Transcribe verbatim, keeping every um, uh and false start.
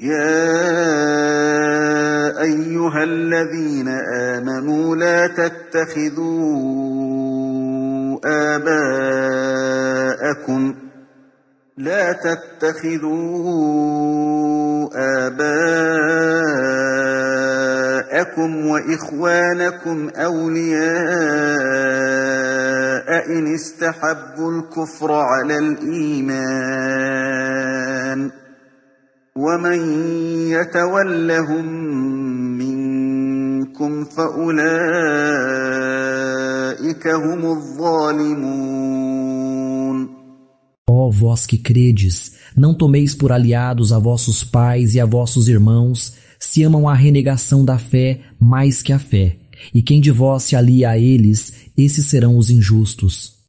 يَا أَيُّهَا الَّذِينَ آمَنُوا لَا تَتَّخِذُوا آبَاءَكُمْ لا تتخذوا آباءكم وإخوانكم أولياء إن استحبوا الكفر على الإيمان ومن يتولهم منكم فأولئك هم الظالمون. Ó vós que credes, não tomeis por aliados a vossos pais e a vossos irmãos, se amam a renegação da fé mais que a fé. E quem de vós se alia a eles, esses serão os injustos.